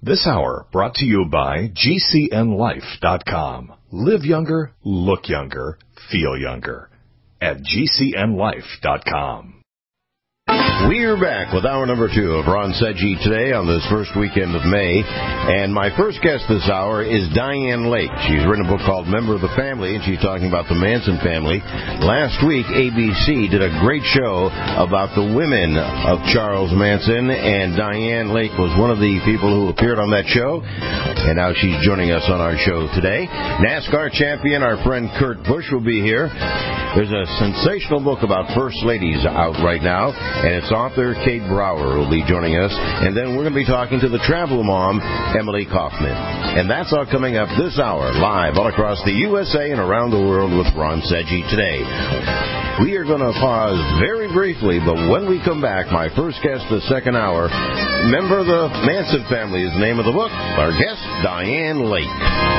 This hour brought to you by GCNLife.com. Live younger, look younger, feel younger at GCNLife.com. We're back with hour number 2 of Ron Seggi Today on this first weekend of May. And my first guest this hour is Diane Lake. She's written a book called Member of the Family, and she's talking about the Manson family. Last week, ABC did a great show about the women of Charles Manson, and Diane Lake was one of the people who appeared on that show. And now she's joining us on our show today. NASCAR champion, our friend Kurt Busch, will be here. There's a sensational book about first ladies out right now, and its author, Kate Brower, will be joining us. And then we're going to be talking to the travel mom, Emily Kaufman. And that's all coming up this hour, live all across the USA and around the world with Ron Seggi Today. We are going to pause very briefly, but when we come back, my first guest the second hour, member of the Manson family is the name of the book. Our guest, Diane Lake.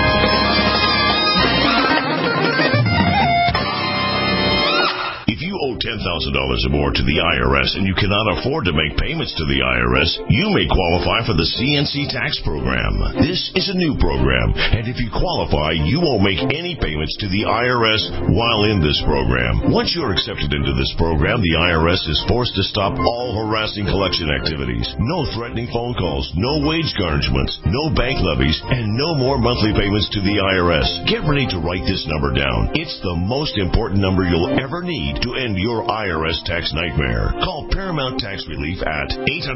If you owe $10,000 or more to the IRS and you cannot afford to make payments to the IRS, you may qualify for the CNC tax program. This is a new program, and if you qualify, you won't make any payments to the IRS while in this program. Once you're accepted into this program, the IRS is forced to stop all harassing collection activities. No threatening phone calls, no wage garnishments, no bank levies, and no more monthly payments to the IRS. Get ready to write this number down. It's the most important number you'll ever need to end your IRS tax nightmare. Call Paramount Tax Relief at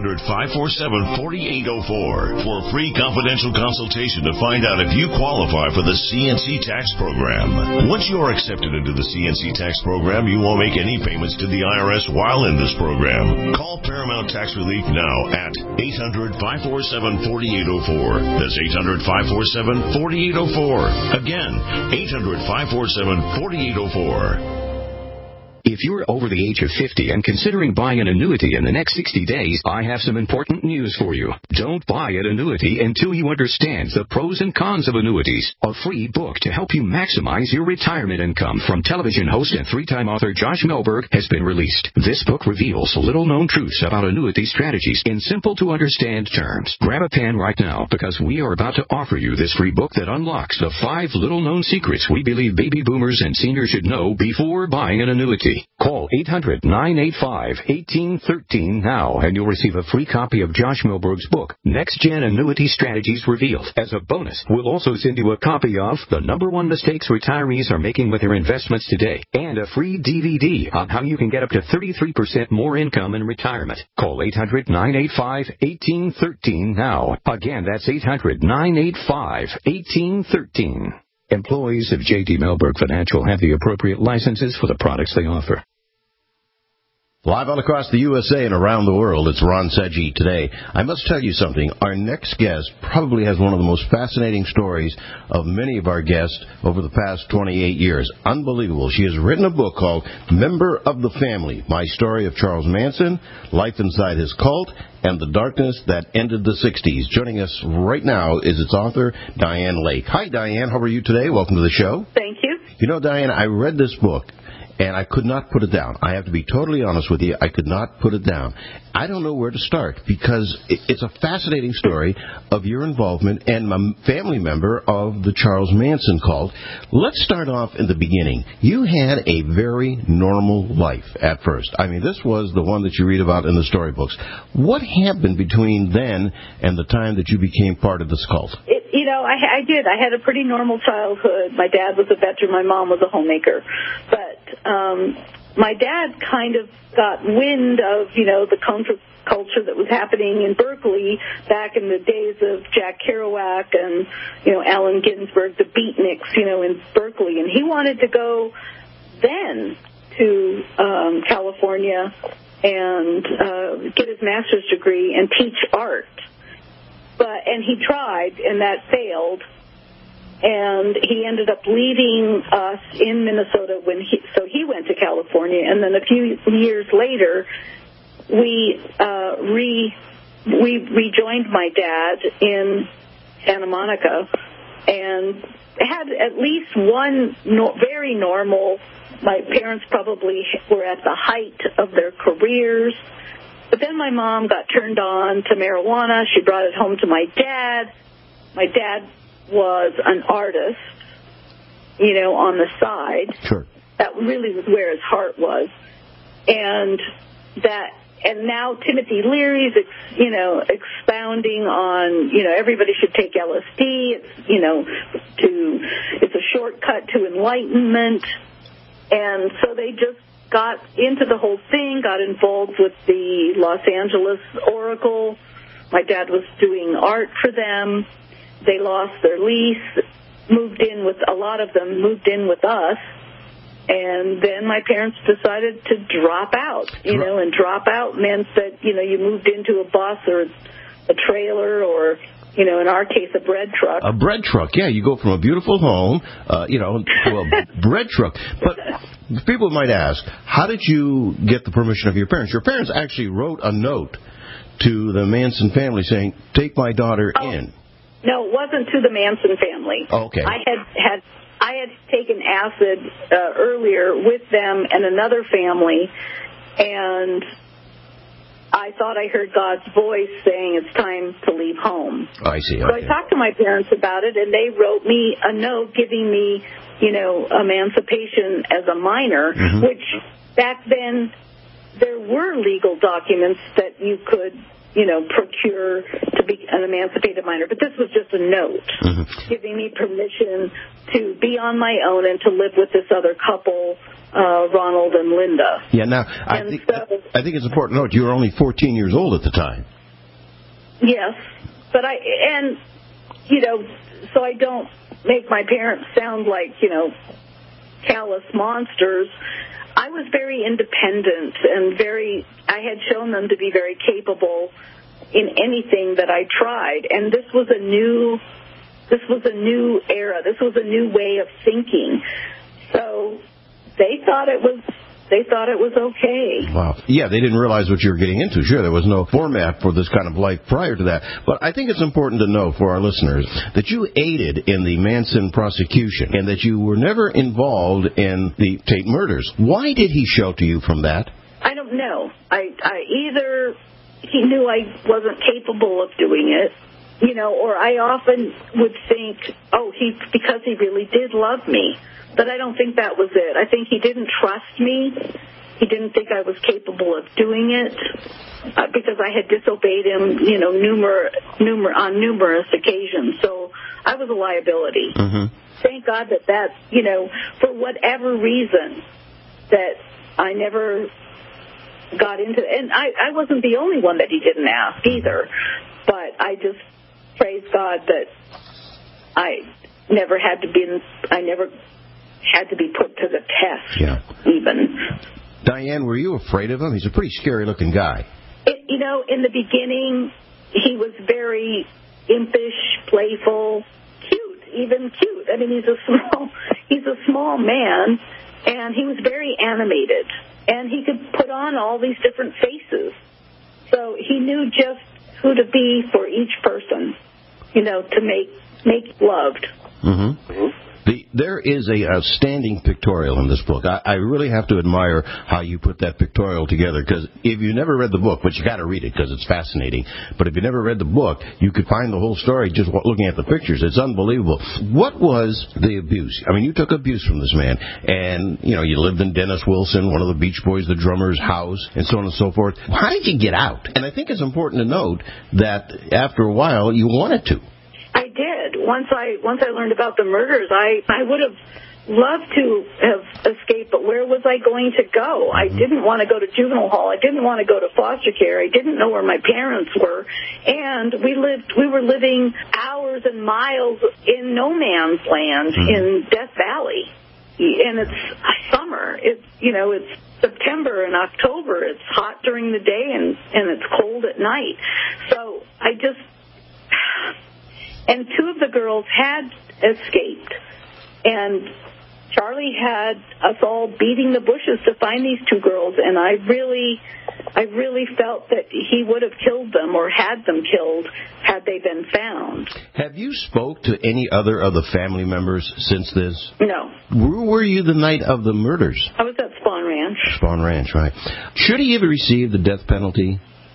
800-547-4804 for a free confidential consultation to find out if you qualify for the CNC tax program. Once you are accepted into the CNC tax program, you won't make any payments to the IRS while in this program. Call Paramount Tax Relief now at 800-547-4804. That's 800-547-4804. Again, 800-547-4804. If you're over the age of 50 and considering buying an annuity in the next 60 days, I have some important news for you. Don't buy an annuity until you understand the pros and cons of annuities. A free book to help you maximize your retirement income from television host and 3-time author Josh Melberg has been released. This book reveals little-known truths about annuity strategies in simple-to-understand terms. Grab a pen right now because we are about to offer you this free book that unlocks the 5 little-known secrets we believe baby boomers and seniors should know before buying an annuity. Call 800-985-1813 now, and you'll receive a free copy of Josh Melberg's book, Next Gen Annuity Strategies Revealed. As a bonus, we'll also send you a copy of The #1 Mistakes Retirees Are Making with Their Investments Today, and a free DVD on how you can get up to 33% more income in retirement. Call 800-985-1813 now. Again, that's 800-985-1813. Employees of J.D. Melberg Financial have the appropriate licenses for the products they offer. Live all across the USA and around the world, it's Ron Seggi Today. I must tell you something. Our next guest probably has one of the most fascinating stories of many of our guests over the past 28 years. Unbelievable. She has written a book called Member of the Family, My Story of Charles Manson, Life Inside His Cult, and the Darkness That Ended the 60s. Joining us right now is its author, Diane Lake. Hi, Diane. How are you today? Welcome to the show. Thank you. You know, Diane, I read this book, and I could not put it down. I have to be totally honest with you. I could not put it down. I don't know where to start because it's a fascinating story of your involvement and a family member of the Charles Manson cult. Let's start off in the beginning. You had a very normal life at first. I mean, this was the one that you read about in the storybooks. What happened between then and the time that you became part of this cult? I did. I had a pretty normal childhood. My dad was a veteran. My mom was a homemaker. But my dad kind of got wind of, the counterculture that was happening in Berkeley back in the days of Jack Kerouac and, Allen Ginsberg, the beatniks, in Berkeley. And he wanted to go then to California and get his master's degree and teach art. And he tried, and that failed, and he ended up leaving us in Minnesota so he went to California, and then a few years later, we rejoined my dad in Santa Monica, and had at least one very normal. My parents probably were at the height of their careers. But then my mom got turned on to marijuana. She brought it home to my dad. My dad was an artist, on the side. Sure. That really was where his heart was. And now Timothy Leary's, expounding on, everybody should take LSD. It's a shortcut to enlightenment. And so they just got into the whole thing, got involved with the Los Angeles Oracle. My dad was doing art for them. They lost their lease, a lot of them moved in with us. And then my parents decided to drop out, and drop out meant that, you moved into a bus or a trailer or, in our case, a bread truck. A bread truck, yeah. You go from a beautiful home, to a bread truck. But people might ask, how did you get the permission of your parents? Your parents actually wrote a note to the Manson family saying, take my daughter in. No, it wasn't to the Manson family. Okay. I had taken acid earlier with them and another family, and I thought I heard God's voice saying it's time to leave home. I see. Okay. So I talked to my parents about it, and they wrote me a note giving me, emancipation as a minor, which back then there were legal documents that you could procure to be an emancipated minor. But this was just a note giving me permission to be on my own and to live with this other couple, Ronald and Linda. Yeah, now, I think it's important to note you were only 14 years old at the time. Yes, but so I don't make my parents sound like, callous monsters. I was very independent and I had shown them to be very capable in anything that I tried. And this was a new era. This was a new way of thinking. So they thought it was okay. Wow. Yeah, they didn't realize what you were getting into. Sure, there was no format for this kind of life prior to that. But I think it's important to know for our listeners that you aided in the Manson prosecution and that you were never involved in the Tate murders. Why did he shelter you from that? I don't know. Either he knew I wasn't capable of doing it, or I often would think, because he really did love me. But I don't think that was it. I think he didn't trust me. He didn't think I was capable of doing it because I had disobeyed him, on numerous occasions. So I was a liability. Thank God that for whatever reason, that I never got into it. And I wasn't the only one that he didn't ask either. But I just praise God that I never had to be put to the test, even. Diane, were you afraid of him? He's a pretty scary-looking guy. In the beginning, he was very impish, playful, cute. I mean, he's a small man, and he was very animated, and he could put on all these different faces. So he knew just who to be for each person, to make loved. There is a standing pictorial in this book. I really have to admire how you put that pictorial together, because if you never read the book, but you got to read it because it's fascinating, but if you never read the book, you could find the whole story just looking at the pictures. It's unbelievable. What was the abuse? I mean, you took abuse from this man, and, you lived in Dennis Wilson, one of the Beach Boys, the drummer's house, and so on and so forth. How did you get out? And I think it's important to note that after a while, you wanted to. I did. Once I learned about the murders, I would have loved to have escaped, but where was I going to go? I didn't want to go to juvenile hall. I didn't want to go to foster care. I didn't know where my parents were. And we were living hours and miles in no man's land in Death Valley. And it's summer. It's September and October. It's hot during the day and it's cold at night. So and two of the girls had escaped, and Charlie had us all beating the bushes to find these two girls, and I really felt that he would have killed them or had them killed had they been found. Have you spoke to any other of the family members since this? No. Where were you the night of the murders? I was at Spawn Ranch. Spawn Ranch, right. Should he have received the death penalty?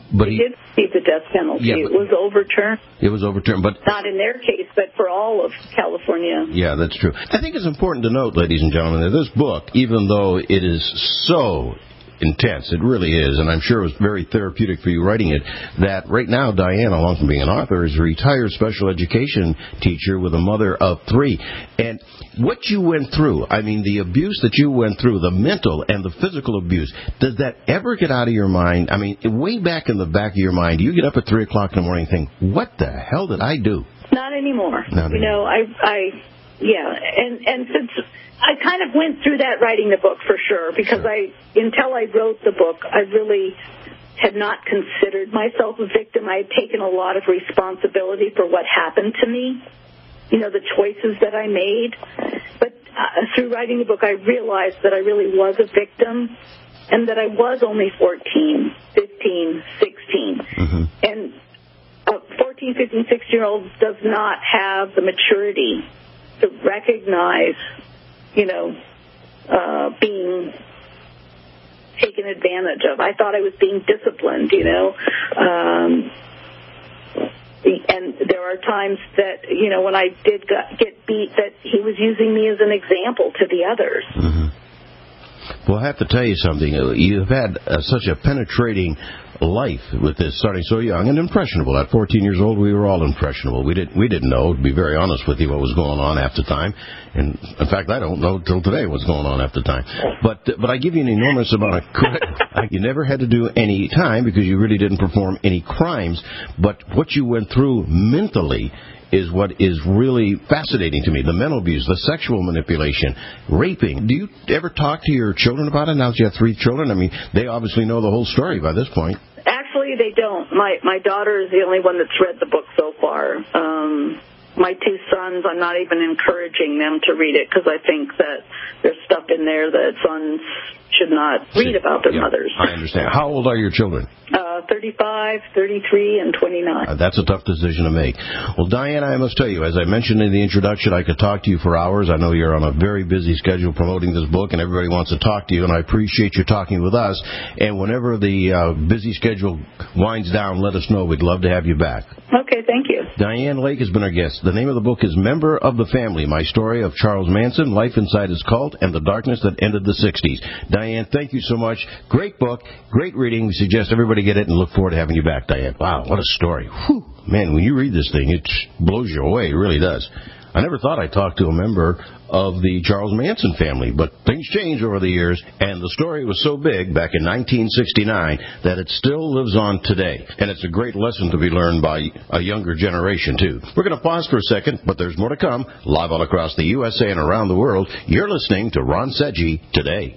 But he did receive the death penalty. Yeah, it was overturned. It was overturned, but not in their case, but for all of California. Yeah, that's true. I think it's important to note, ladies and gentlemen, that this book, even though it is so intense, it really is, and I'm sure it was very therapeutic for you writing it, that right now Diane, along with being an author, is a retired special education teacher with a mother of 3. And what you went through, I mean, the abuse that you went through, the mental and the physical abuse, does that ever get out of your mind? I mean, way back in the back of your mind, you get up at 3 o'clock in the morning and think, what the hell did I do? Not anymore. Not anymore. And since I kind of went through that writing the book for sure, because until I wrote the book, I really had not considered myself a victim. I had taken a lot of responsibility for what happened to me, the choices that I made. But through writing the book, I realized that I really was a victim and that I was only 14, 15, 16. Mm-hmm. And a 14, 15, 16-year-old does not have the maturity to recognize, being taken advantage of. I thought I was being disciplined, and there are times that, when I did get beat, that he was using me as an example to the others. Mm-hmm. Well, I have to tell you something. You've had such a penetrating life with this, starting so young and impressionable. At 14 years old, we were all impressionable. We didn't know, to be very honest with you, what was going on half the time. And in fact, I don't know till today what's going on half the time. But I give you an enormous amount of credit. You never had to do any time because you really didn't perform any crimes. But what you went through mentally is what is really fascinating to me. The mental abuse, the sexual manipulation, raping. Do you ever talk to your children about it now that you have 3 children? I mean, they obviously know the whole story by this point. Actually, they don't. My daughter is the only one that's read the book so far. My 2 sons, I'm not even encouraging them to read it because I think that there's stuff in there that sons should not read about their mothers. I understand. How old are your children? 35, 33, and 29. That's a tough decision to make. Well, Diane, I must tell you, as I mentioned in the introduction, I could talk to you for hours. I know you're on a very busy schedule promoting this book, and everybody wants to talk to you, and I appreciate you talking with us. And whenever the busy schedule winds down, let us know. We'd love to have you back. Okay, thank you. Diane Lake has been our guest. The name of the book is Member of the Family, My Story of Charles Manson, Life Inside His Cult, and the Darkness That Ended the 60s. Diane, thank you so much. Great book, great reading. We suggest everybody get it and look forward to having you back, Diane. Wow, what a story. Whew. Man, when you read this thing, it blows you away. It really does. I never thought I'd talk to a member of the Charles Manson family, but things changed over the years, and the story was so big back in 1969 that it still lives on today. And it's a great lesson to be learned by a younger generation, too. We're going to pause for a second, but there's more to come. Live all across the USA and around the world, you're listening to Ron Seggi Today.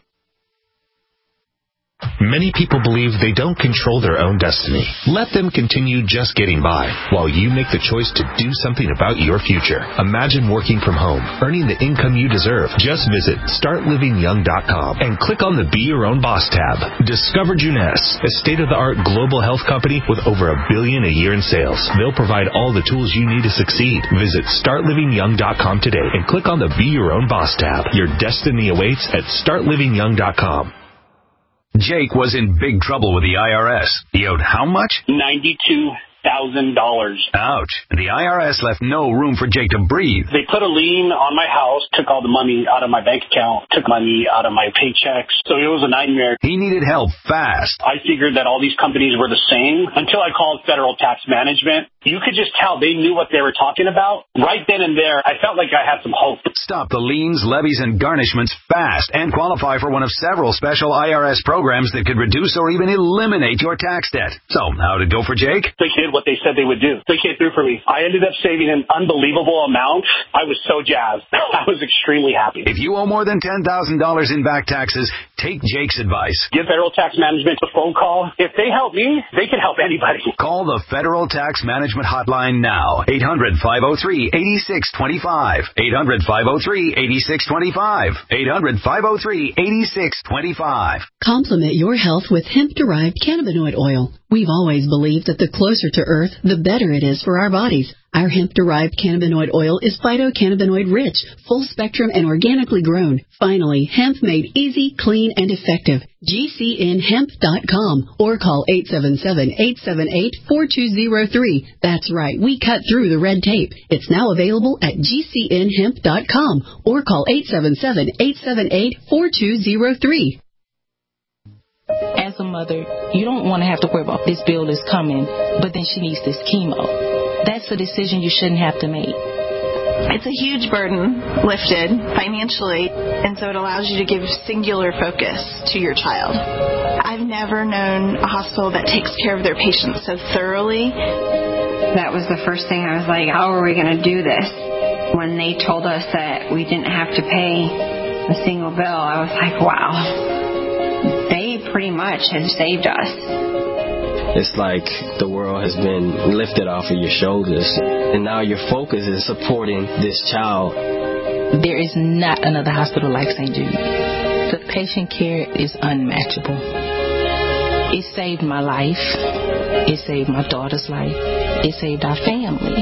Many people believe they don't control their own destiny. Let them continue just getting by while you make the choice to do something about your future. Imagine working from home, earning the income you deserve. Just visit StartLivingYoung.com and click on the Be Your Own Boss tab. Discover Juness, a state-of-the-art global health company with over $1 billion a year in sales. They'll provide all the tools you need to succeed. Visit StartLivingYoung.com today and click on the Be Your Own Boss tab. Your destiny awaits at StartLivingYoung.com. Jake was in big trouble with the IRS. He owed how much? $92,000. Ouch. The IRS left no room for Jake to breathe. They put a lien on my house, took all the money out of my bank account, took money out of my paychecks. So it was a nightmare. He needed help fast. I figured that all these companies were the same until I called Federal Tax Management. You could just tell they knew what they were talking about. Right then and there, I felt like I had some hope. Stop the liens, levies, and garnishments fast and qualify for one of several special IRS programs that could reduce or even eliminate your tax debt. So, how'd it go for Jake? They did what they said they would do. They came through for me. I ended up saving an unbelievable amount. I was so jazzed. I was extremely happy. If you owe more than $10,000 in back taxes, take Jake's advice. Give Federal Tax Management a phone call. If they help me, they can help anybody. Call the Federal Tax Management hotline now. 800-503-8625. 800-503-8625. 800-503-8625. Complement your health with hemp-derived cannabinoid oil. We've always believed that the closer to Earth, the better it is for our bodies. Our hemp-derived cannabinoid oil is phytocannabinoid-rich, full-spectrum, and organically grown. Finally, hemp made easy, clean, and effective. GCNHemp.com or call 877-878-4203. That's right, we cut through the red tape. It's now available at GCNHemp.com or call 877-878-4203. As a mother, you don't want to have to worry about this bill is coming, but then she needs this chemo. That's a decision you shouldn't have to make. It's a huge burden lifted financially, and so it allows you to give singular focus to your child. I've never known a hospital that takes care of their patients so thoroughly. That was the first thing I was like, how are we going to do this? When they told us that we didn't have to pay a single bill, I was like, wow. They pretty much have saved us. It's like the world has been lifted off of your shoulders, and now your focus is supporting this child. There is not another hospital like St. Jude. The patient care is unmatchable. It saved my life. It saved my daughter's life. It saved our family.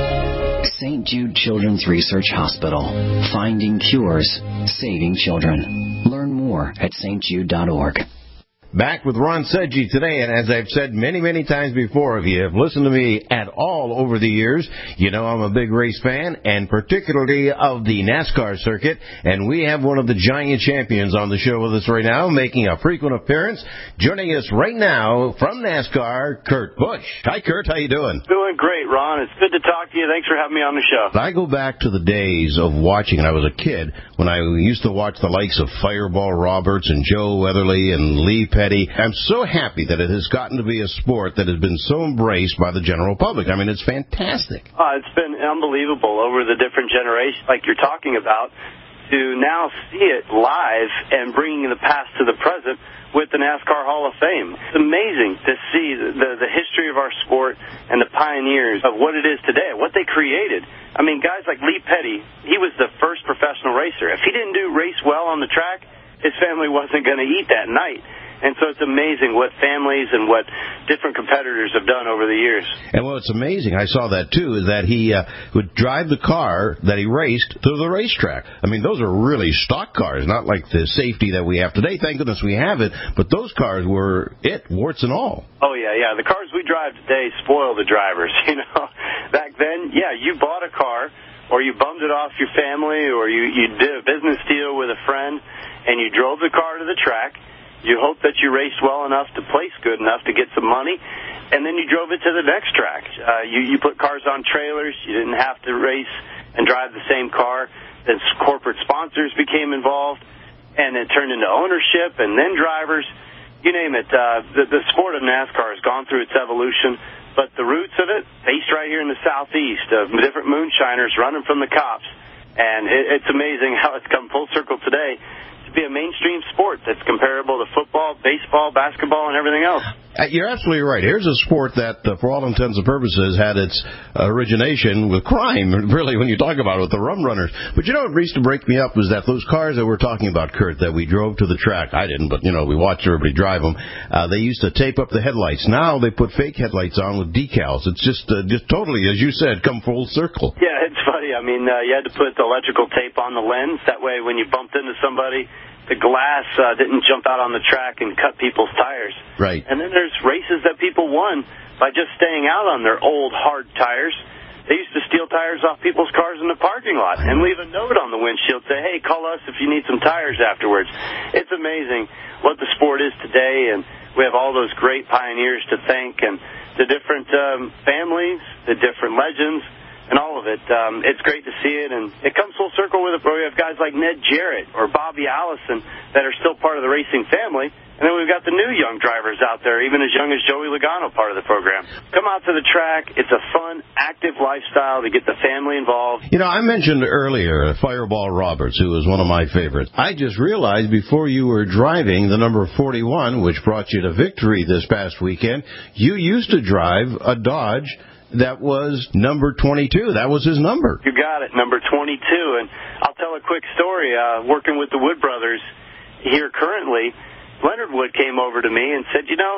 St. Jude Children's Research Hospital. Finding cures, saving children. Learn more at stjude.org. Back with Ron Sedgy today, and as I've said many, many times before, if you have listened to me at all over the years, you know I'm a big race fan, and particularly of the NASCAR circuit, and we have one of the giant champions on the show with us right now, making a frequent appearance. Joining us right now from NASCAR, Kurt Busch. Hi, Kurt. How you doing? Doing great, Ron. It's good to talk to you. Thanks for having me on the show. I go back to the days of watching, and I was a kid, when I used to watch the likes of Fireball Roberts and Joe Weatherly and Lee Petty. I'm so happy that it has gotten to be a sport that has been so embraced by the general public. I mean, it's fantastic. It's been unbelievable over the different generations, like you're talking about, to now see it live and bringing the past to the present with the NASCAR Hall of Fame. It's amazing to see the history of our sport and the pioneers of what it is today, what they created. I mean, guys like Lee Petty, he was the first professional racer. If he didn't do race well on the track, his family wasn't going to eat that night. And so it's amazing what families and what different competitors have done over the years. And what's amazing, I saw that too, is that he would drive the car that he raced to the racetrack. I mean, those are really stock cars, not like the safety that we have today. Thank goodness we have it, but those cars were warts and all. Oh, yeah. The cars we drive today spoil the drivers, you know. Back then, you bought a car, or you bummed it off your family, or you did a business deal with a friend, and you drove the car to the track. You hoped that you raced well enough to place good enough to get some money, and then you drove it to the next track. You put cars on trailers. You didn't have to race and drive the same car. Then corporate sponsors became involved, and it turned into ownership and then drivers. You name it. The sport of NASCAR has gone through its evolution, but the roots of it, based right here in the Southeast, of different moonshiners running from the cops. And it's amazing how it's come full circle today to be a mainstream sport that's comparable to football, baseball, basketball, and everything else. You're absolutely right. Here's a sport that, for all intents and purposes, had its origination with crime, really, when you talk about it, with the rum runners. But you know what used to break me up was that those cars that we're talking about, Kurt, that we drove to the track, I didn't, but, we watched everybody drive them, they used to tape up the headlights. Now they put fake headlights on with decals. It's just totally, as you said, come full circle. Yeah, it's funny. I mean, you had to put the electrical tape on the lens. That way, when you bumped into somebody, the glass didn't jump out on the track and cut people's tires. Right. And then there's races that people won by just staying out on their old, hard tires. They used to steal tires off people's cars in the parking lot and leave a note on the windshield, say, hey, call us if you need some tires afterwards. It's amazing what the sport is today, and we have all those great pioneers to thank, and the different families, the different legends, and all of it. It's great to see it, and it comes full circle with it, where we have guys like Ned Jarrett or Bobby Allison that are still part of the racing family, and then we've got the new young drivers out there, even as young as Joey Logano, part of the program. Come out to the track. It's a fun, active lifestyle to get the family involved. I mentioned earlier Fireball Roberts, who was one of my favorites. I just realized before you were driving the number 41, which brought you to victory this past weekend, you used to drive a Dodge that was number 22. That was his number. You got it, number 22. And I'll tell a quick story. Working with the Wood brothers here currently, Leonard Wood came over to me and said,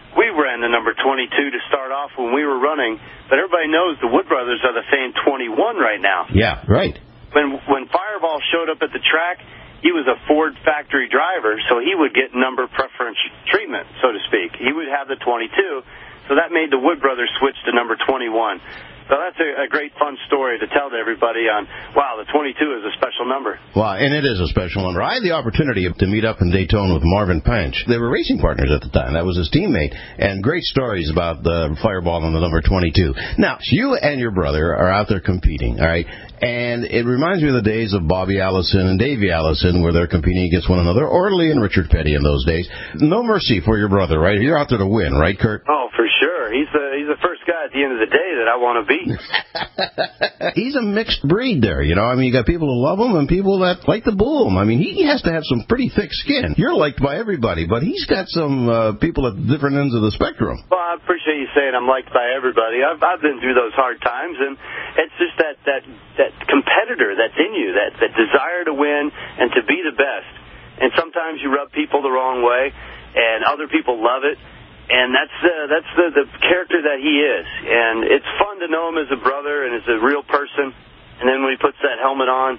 we ran the number 22 to start off when we were running, but everybody knows the Wood brothers are the fan 21 right now. Yeah, right. When Fireball showed up at the track, he was a Ford factory driver, so he would get number preference treatment, so to speak. He would have the 22, so that made the Wood brothers switch to number 21. So that's a great, fun story to tell to everybody on, wow, the 22 is a special number. Well, and it is a special number. I had the opportunity to meet up in Daytona with Marvin Panch. They were racing partners at the time. That was his teammate. And great stories about the Fireball on the number 22. Now, you and your brother are out there competing, all right? And it reminds me of the days of Bobby Allison and Davey Allison, where they're competing against one another, or Lee and Richard Petty in those days. No mercy for your brother, right? You're out there to win, right, Kurt? Oh, for sure. He's the first guy at the end of the day that I want to beat. He's a mixed breed there, you know. I mean, you got people who love him and people that like to boo him. I mean, he has to have some pretty thick skin. You're liked by everybody, but he's got some people at different ends of the spectrum. Well, I appreciate you saying I'm liked by everybody. I've been through those hard times, and it's just that competitor that's in you, that desire to win and to be the best. And sometimes you rub people the wrong way, and other people love it. And that's the character that he is. And it's fun to know him as a brother and as a real person. And then when he puts that helmet on,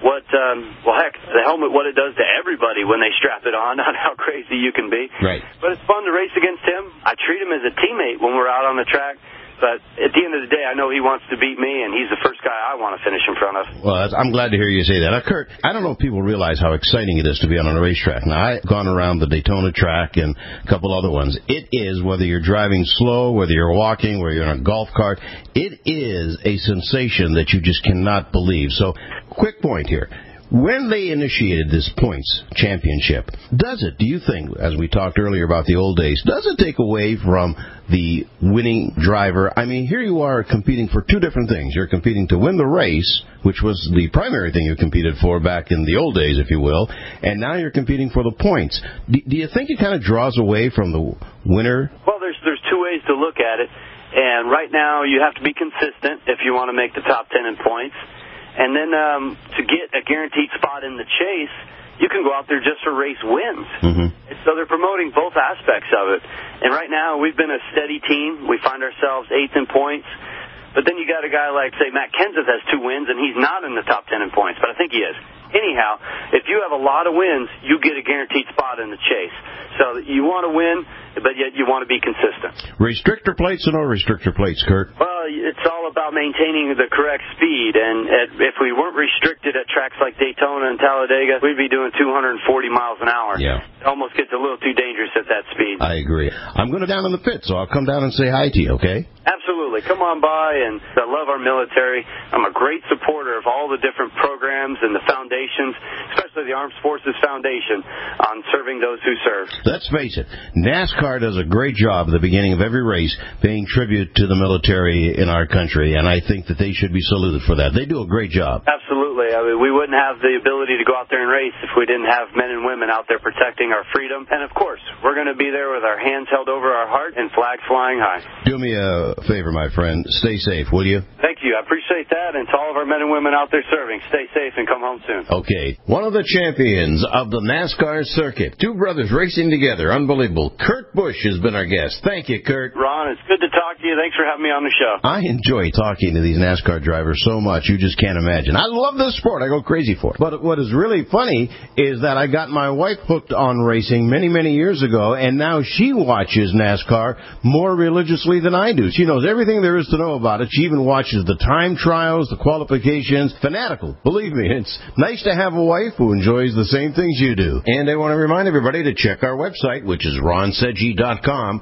the helmet, what it does to everybody when they strap it on how crazy you can be. Right. But it's fun to race against him. I treat him as a teammate when we're out on the track. But at the end of the day, I know he wants to beat me, and he's the first guy I want to finish in front of. Well, I'm glad to hear you say that. Now, Kurt, I don't know if people realize how exciting it is to be on a racetrack. Now, I've gone around the Daytona track and a couple other ones. It is, whether you're driving slow, whether you're walking, whether you're in a golf cart, it is a sensation that you just cannot believe. So, quick point here. When they initiated this points championship, do you think, as we talked earlier about the old days, does it take away from the winning driver? I mean, here you are competing for two different things. You're competing to win the race, which was the primary thing you competed for back in the old days, if you will, and now you're competing for the points. Do you think it kind of draws away from the winner? Well, there's two ways to look at it, and right now you have to be consistent if you want to make the top 10 in points. And then to get a guaranteed spot in the chase, you can go out there just for race wins. Mm-hmm. So they're promoting both aspects of it. And right now, we've been a steady team. We find ourselves 8th in points. But then you got a guy like, say, Matt Kenseth has 2 wins, and he's not in the top 10 in points, but I think he is. Anyhow, if you have a lot of wins, you get a guaranteed spot in the chase. So you want to win, but yet you want to be consistent. Restrictor plates or no restrictor plates, Kurt? Well, it's all about maintaining the correct speed, and if we weren't restricted at tracks like Daytona and Talladega, we'd be doing 240 miles an hour. Yeah. It almost gets a little too dangerous at that speed. I agree. I'm going to down in the pit, so I'll come down and say hi to you, okay? Absolutely. Come on by, and I love our military. I'm a great supporter of all the different programs and the foundations, especially the Armed Forces Foundation, on serving those who serve. Let's face it, NASCAR does a great job at the beginning of every race paying tribute to the military in our country, and I think that they should be saluted for that. They do a great job. Absolutely. I mean, we wouldn't have the ability to go out there and race if we didn't have men and women out there protecting our freedom. And, of course, we're going to be there with our hands held over our heart and flags flying high. Do me a favor, my friend. Stay safe, will you? Thank you. I appreciate that. And to all of our men and women out there serving, stay safe and come home soon. Okay. One of the champions of the NASCAR circuit. Two brothers racing together. Unbelievable. Kurt Busch has been our guest. Thank you, Kurt. Ron, it's good to talk to you. Thanks for having me on the show. I enjoy talking to these NASCAR drivers so much, you just can't imagine. I love this sport. I go crazy for it. But what is really funny is that I got my wife hooked on racing many, many years ago, and now she watches NASCAR more religiously than I do. She knows everything there is to know about it. She even watches the time trials, the qualifications. Fanatical. Believe me, it's nice to have a wife who enjoys the same things you do. And I want to remind everybody to check our website, which is ronsedgy.com,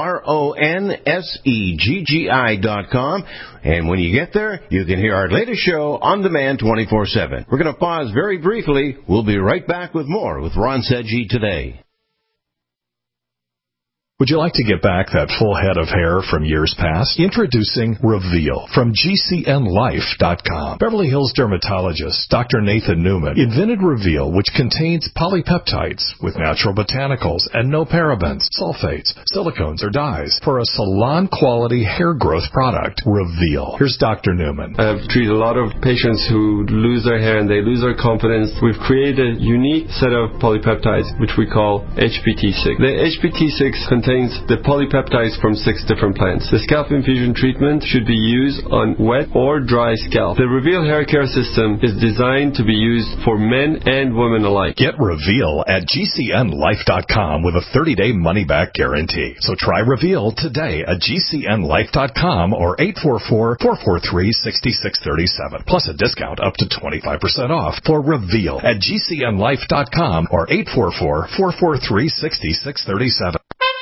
RONSEGGI.com. And when you get there, you can hear our latest show on demand 24/7. We're going to pause very briefly. We'll be right back with more with Ron Sedgy Today. Would you like to get back that full head of hair from years past? Introducing Reveal from GCNLife.com. Beverly Hills dermatologist Dr. Nathan Newman invented Reveal, which contains polypeptides with natural botanicals and no parabens, sulfates, silicones, or dyes for a salon-quality hair growth product. Reveal. Here's Dr. Newman. I've treated a lot of patients who lose their hair and they lose their confidence. We've created a unique set of polypeptides, which we call HPT6. The HPT6 contains contains the polypeptides from 6 different plants. The scalp infusion treatment should be used on wet or dry scalp. The Reveal hair care system is designed to be used for men and women alike. Get Reveal at GCNlife.com with a 30-day money-back guarantee. So try Reveal today at GCNlife.com or 844-443-6637. Plus a discount up to 25% off for Reveal at GCNlife.com or 844-443-6637.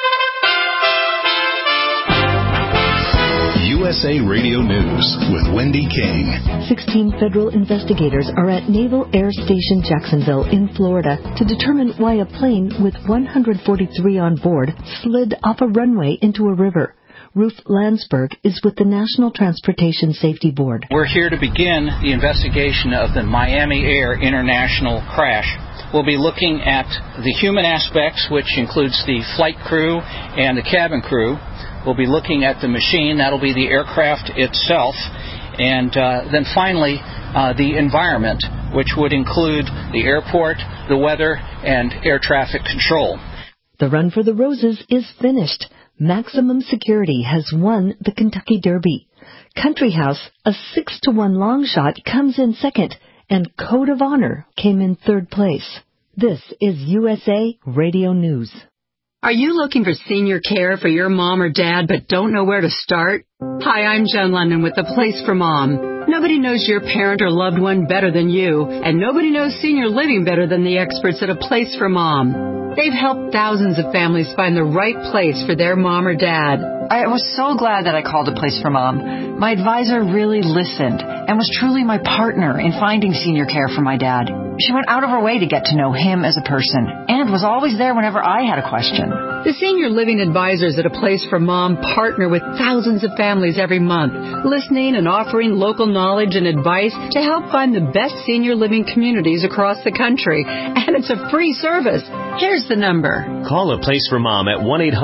USA Radio News with Wendy King. 16 federal investigators are at Naval Air Station Jacksonville in Florida to determine why a plane with 143 on board slid off a runway into a river. Ruth Landsberg is with the National Transportation Safety Board. We're here to begin the investigation of the Miami Air International crash. We'll be looking at the human aspects, which includes the flight crew and the cabin crew. We'll be looking at the machine. That'll be the aircraft itself. And then finally, the environment, which would include the airport, the weather, and air traffic control. The Run for the Roses is finished. Maximum Security has won the Kentucky Derby. Country House, a 6-1 long shot, comes in second, and Code of Honor came in third place. This is USA Radio News. Are you looking for senior care for your mom or dad but don't know where to start? Hi, I'm Jen London with The Place for Mom. Nobody knows your parent or loved one better than you, and nobody knows senior living better than the experts at A Place for Mom. They've helped thousands of families find the right place for their mom or dad. I was so glad that I called A Place for Mom. My advisor really listened and was truly my partner in finding senior care for my dad. She went out of her way to get to know him as a person and was always there whenever I had a question. The senior living advisors at A Place for Mom partner with thousands of families every month, listening and offering local knowledge and advice to help find the best senior living communities across the country. And it's a free service. Here's the number. Call A Place for Mom at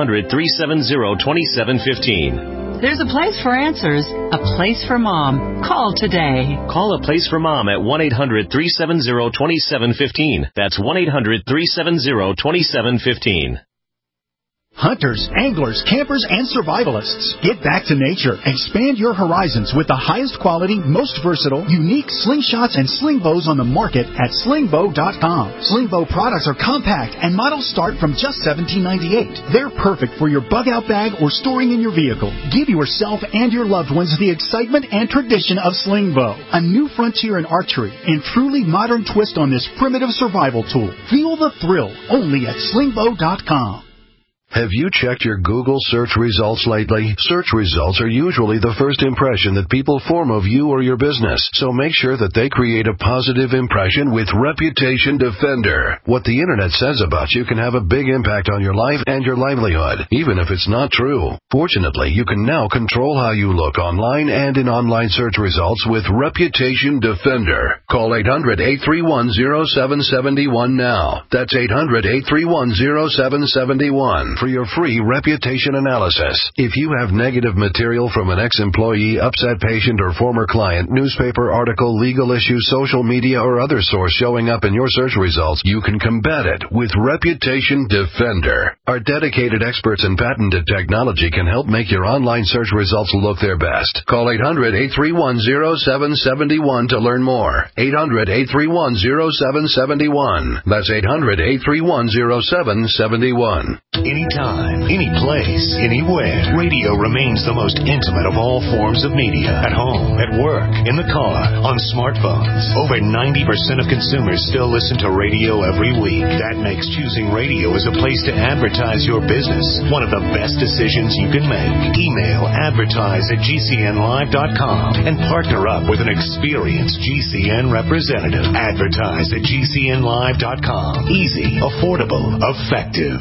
1-800-370-2715. There's a place for answers, A Place for Mom. Call today. Call A Place for Mom at 1-800-370-2715. That's 1-800-370-2715. Hunters, anglers, campers, and survivalists, get back to nature. Expand your horizons with the highest quality, most versatile, unique slingshots and sling bows on the market at slingbow.com. Sling bow products are compact and models start from just $17.98. They're perfect for your bug-out bag or storing in your vehicle. Give yourself and your loved ones the excitement and tradition of sling bow, a new frontier in archery and truly modern twist on this primitive survival tool. Feel the thrill only at slingbow.com. Have you checked your Google search results lately? Search results are usually the first impression that people form of you or your business, so make sure that they create a positive impression with Reputation Defender. What the Internet says about you can have a big impact on your life and your livelihood, even if it's not true. Fortunately, you can now control how you look online and in online search results with Reputation Defender. Call 800-831-0771 now. That's 800-831-0771. For your free reputation analysis. If you have negative material from an ex-employee, upset patient, or former client, newspaper article, legal issue, social media, or other source showing up in your search results, you can combat it with Reputation Defender. Our dedicated experts in patented technology can help make your online search results look their best. Call 800-831-0771 to learn more. 800-831-0771. That's 800-831-0771. Anytime, any place, anywhere. Radio remains the most intimate of all forms of media. At home, at work, in the car, on smartphones. Over 90% of consumers still listen to radio every week. That makes choosing radio as a place to advertise your business one of the best decisions you can make. Email advertise@gcnlive.com and partner up with an experienced GCN representative. Advertise@gcnlive.com. Easy, affordable, effective.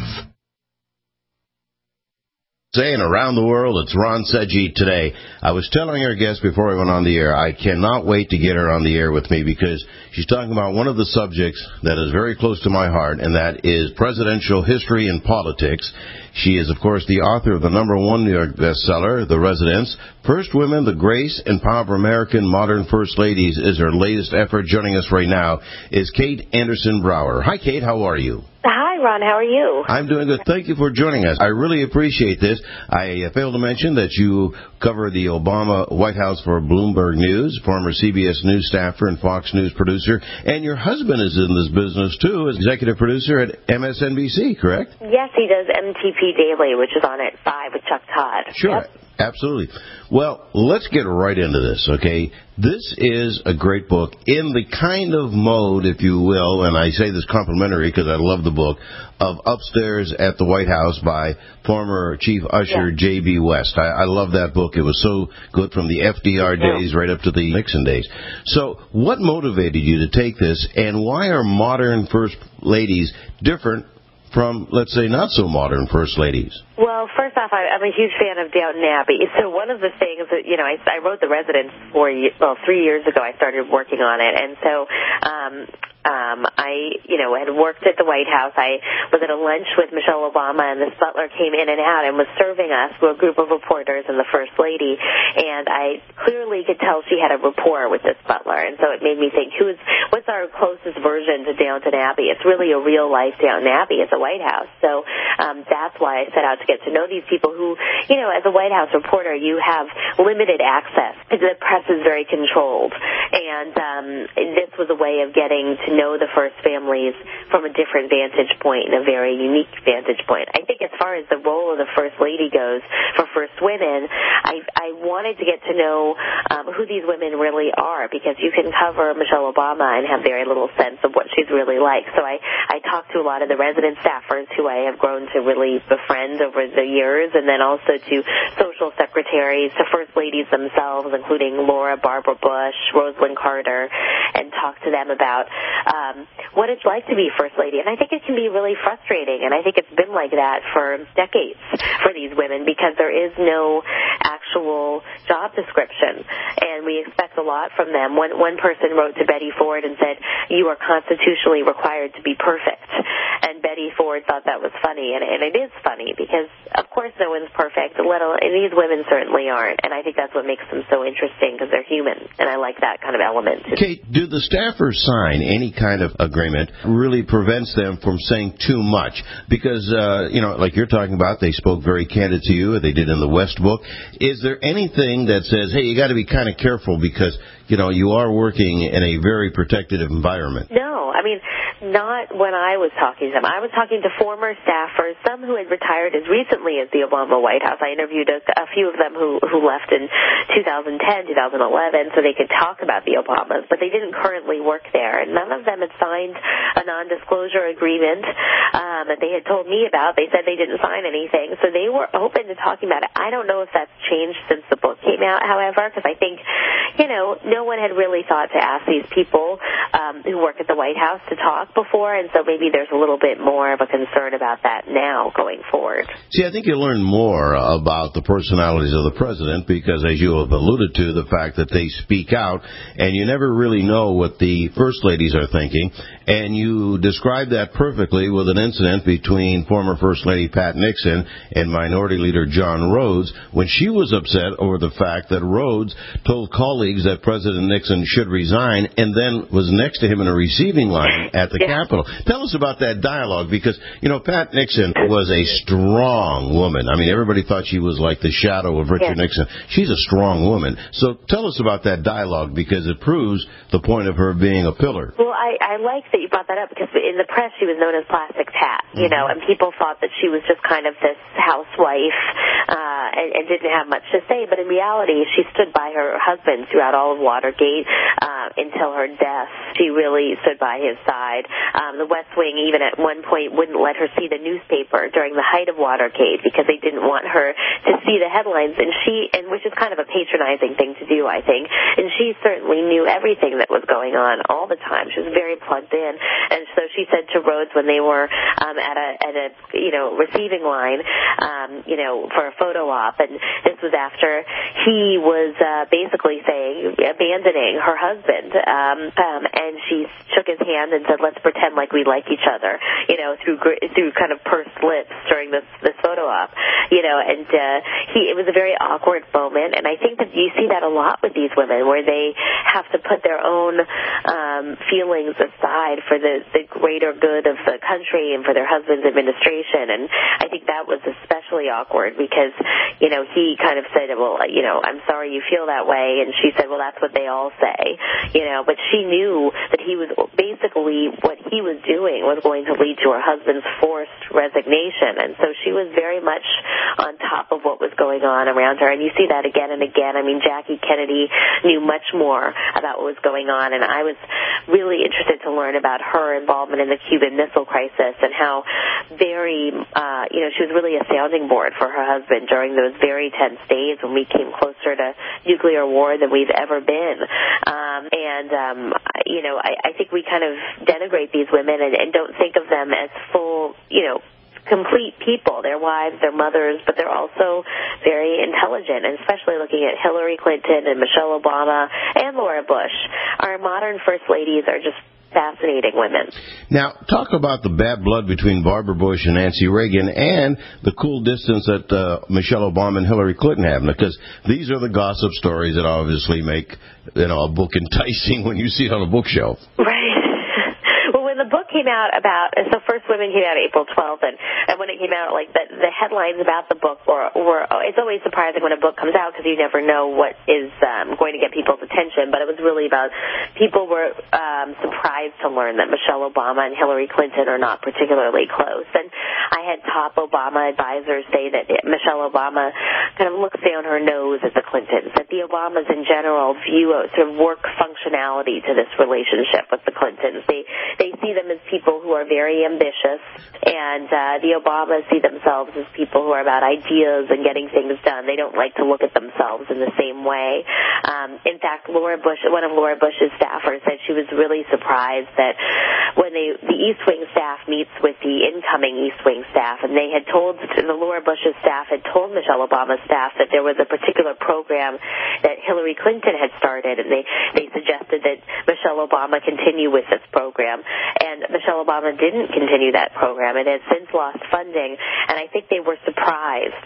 Saying around the world, it's Ron Sedgwick today. I was telling our guest before we went on the air, I cannot wait to get her on the air with me because she's talking about one of the subjects that is very close to my heart, and that is presidential history and politics. She is, of course, the author of the #1 New York bestseller, The Residents. First Women, the Grace and Power of American Modern First Ladies is her latest effort. Joining us right now is Kate Anderson Brower. Hi, Kate. How are you? Hi, Ron. How are you? I'm doing good. Thank you for joining us. I really appreciate this. I failed to mention that you cover the Obama White House for Bloomberg News, former CBS News staffer and Fox News producer, and your husband is in this business, too, as executive producer at MSNBC, correct? Yes, he does MTP Daily, which is on at 5 with Chuck Todd. Sure. Yep. Absolutely. Well, let's get right into this, okay? This is a great book in the kind of mode, if you will, and I say this complimentary because I love the book, of Upstairs at the White House by former Chief Usher J.B. West. I love that book. It was so good from the FDR days right up to the Nixon days. So what motivated you to take this, and why are modern first ladies different from, let's say, not so modern first ladies? Well, first off, I'm a huge fan of Downton Abbey. So one of the things that, I wrote The Residence 3 years ago. I started working on it. And so I had worked at the White House. I was at a lunch with Michelle Obama, and this butler came in and out and was serving us, a group of reporters and the First Lady. And I clearly could tell she had a rapport with this butler. And so it made me think, what's our closest version to Downton Abbey? It's really a real-life Downton Abbey. It's a White House. So that's why I set out to get to know these people who, as a White House reporter, you have limited access. The press is very controlled. And this was a way of getting to know the first families from a different vantage point and a very unique vantage point. I think as far as the role of the First Lady goes for First Women, I wanted to get to know who these women really are, because you can cover Michelle Obama and have very little sense of what she's really like. So I talked to a lot of the resident staffers who I have grown to really befriend over the years, and then also to social secretaries, to First Ladies themselves, including Laura Barbara Bush, Rosalind Carter, and talked to them about what it's like to be First Lady. And I think it can be really frustrating, and I think it's been like that for decades for these women, because there is no actual job description, and we expect a lot from them. One person wrote to Betty Ford and said, "You are constitutionally required to be perfect." And Betty Ford thought that was funny, and it is funny, because of course no one's perfect, and these women certainly aren't, and I think that's what makes them so interesting, because they're human, and I like that kind of element. Kate, do the staffers sign any kind of agreement really prevents them from saying too much? Because, like you're talking about, they spoke very candid to you, they did in the West book. Is there anything that says, hey, you got to be kind of careful because, you are working in a very protected environment? No, not when I was talking to them. I was talking to former staffers, some who had retired as recently as the Obama White House. I interviewed a few of them who left in 2010, 2011, so they could talk about the Obamas, but they didn't currently work there. And none of them had signed a non-disclosure agreement that they had told me about. They said they didn't sign anything, so they were open to talking about it. I don't know if that's changed since the book came out, however, because I think, no one had really thought to ask these people who work at the White House to talk before, and so maybe there's a little bit more of a concern about that now going forward. See, I think you learn more about the personalities of the president because, as you have alluded to, the fact that they speak out, and you never really know what the first ladies are thinking, and you described that perfectly with an incident between former First Lady Pat Nixon and Minority Leader John Rhodes when she was upset over the fact that Rhodes told colleagues that President Nixon should resign and then was next to him in a receiving line at the Capitol. Tell us about that dialogue, because, Pat Nixon was a strong woman. Everybody thought she was like the shadow of Richard Nixon. She's a strong woman. So tell us about that dialogue, because it proves the point of her being a pillar. Well, I like that you brought that up, because in the press she was known as Plastic Pat, and people thought that she was just kind of this housewife and didn't have much to say. But in reality, she stood by her husband throughout all of Watergate until her death. She really stood by his side. The West Wing even at one point wouldn't let her see the newspaper during the height of Watergate because they didn't want her to see the headlines, and which is kind of a patronizing thing to do, I think. And she certainly knew everything that was going on all the time. She was very plugged in. And so she said to Rhodes when they were at a receiving line for a photo op, and this was after he was basically abandoning her husband and she shook his hand and said, "Let's pretend like we like each other," through kind of pursed lips during this photo op, and it was a very awkward moment, and I think that you see that a lot with these women, where they have to put their own feelings aside for the greater good of the country and for their husband's administration, and I think that was especially awkward because, he kind of said, "Well, I'm sorry you feel that way," and she said, "Well, that's what they all say," but she knew that he was basically, what he was doing was going to lead to her husband's forced resignation, and so she was very much on top of what was going on around her, and you see that again and again. I mean, Jackie Kennedy knew much more about what was going on, and I was really interested to learn about her involvement in the Cuban Missile Crisis and how very, she was really a sounding board for her husband during those very tense days when we came closer to nuclear war than we've ever been. I think we kind of denigrate these women and don't think of them as full, complete people, their wives, their mothers, but they're also very intelligent, and especially looking at Hillary Clinton and Michelle Obama and Laura Bush. Our modern first ladies are just fascinating women. Now, talk about the bad blood between Barbara Bush and Nancy Reagan and the cool distance that Michelle Obama and Hillary Clinton have, because these are the gossip stories that obviously make a book enticing when you see it on a bookshelf. Right. When the book came out First Women came out April 12th, and when it came out, like, the headlines about the book were it's always surprising when a book comes out because you never know what is going to get people's attention, but it was really about, people were surprised to learn that Michelle Obama and Hillary Clinton are not particularly close, and I had top Obama advisors say that Michelle Obama kind of looks down her nose at the Clintons, that the Obamas in general view a sort of work functionality to this relationship with the Clintons. They see them as people who are very ambitious, and the Obamas see themselves as people who are about ideas and getting things done. They don't like to look at themselves in the same way. In fact, Laura Bush, one of Laura Bush's staffers, said she was really surprised that when the East Wing staff meets with the incoming East Wing staff, and the Laura Bush's staff had told Michelle Obama's staff that there was a particular program that Hillary Clinton had started, and they suggested that Michelle Obama continue with this program. And Michelle Obama didn't continue that program. It has since lost funding, and I think they were surprised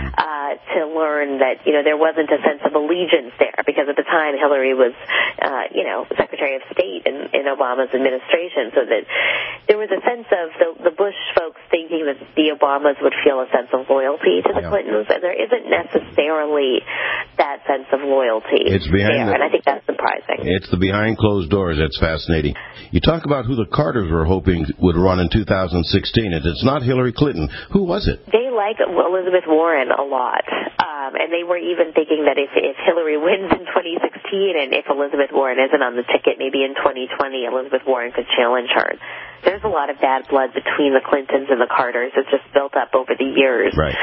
to learn that, there wasn't a sense of allegiance there, because at the time Hillary was, Secretary of State in Obama's administration, so that there was a sense of the Bush folks thinking that the Obamas would feel a sense of loyalty to the Clintons, and there isn't necessarily that sense of loyalty and I think that's surprising. It's the behind closed doors that's fascinating. You talk about who the Carters were hoping would run in 2016, and it's not Hillary Clinton. Who was it? They like Elizabeth Warren a lot, and they were even thinking that if Hillary wins in 2016 and if Elizabeth Warren isn't on the ticket, maybe in 2020 Elizabeth Warren could challenge her. There's a lot of bad blood between the Clintons and the Carters. It's just built up over the years. Right.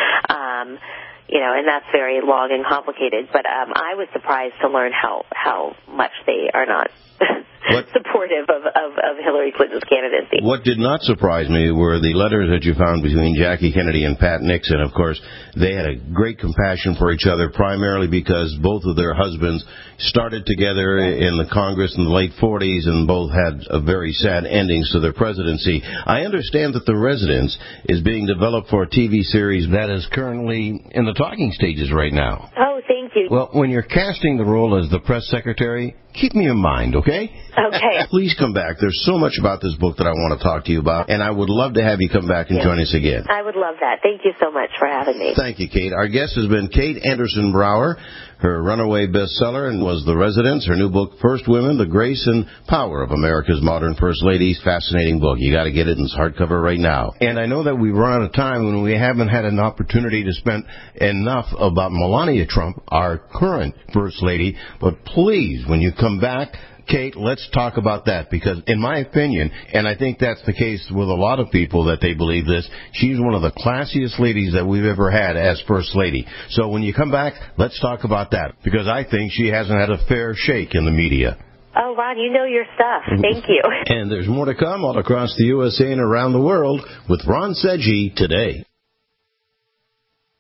And that's very long and complicated. But I was surprised to learn how much they are not supportive of Hillary Clinton's candidacy. What did not surprise me were the letters that you found between Jackie Kennedy and Pat Nixon. Of course, they had a great compassion for each other, primarily because both of their husbands started together in the Congress in the late 40s, and both had a very sad endings to their presidency. I understand that The Residence is being developed for a TV series that is currently in the talking stages right now. Oh, thank you. Well, when you're casting the role as the press secretary, keep me in mind, okay? Okay. Please come back. There's so much about this book that I want to talk to you about, and I would love to have you come back and join us again. I would love that. Thank you so much for having me. Thank you, Kate. Our guest has been Kate Anderson Brower. Her runaway bestseller was The Residence. Her new book, First Women, The Grace and Power of America's Modern First Ladies. Fascinating book. You got to get it in hardcover right now. And I know that we've run out of time and we haven't had an opportunity to spend enough about Melania Trump, our current First Lady. But please, when you come back, Kate, let's talk about that, because in my opinion, and I think that's the case with a lot of people that they believe this, she's one of the classiest ladies that we've ever had as First Lady. So when you come back, let's talk about that, because I think she hasn't had a fair shake in the media. Oh, Ron, you know your stuff. Thank you. And there's more to come all across the USA and around the world with Ron Seggi today.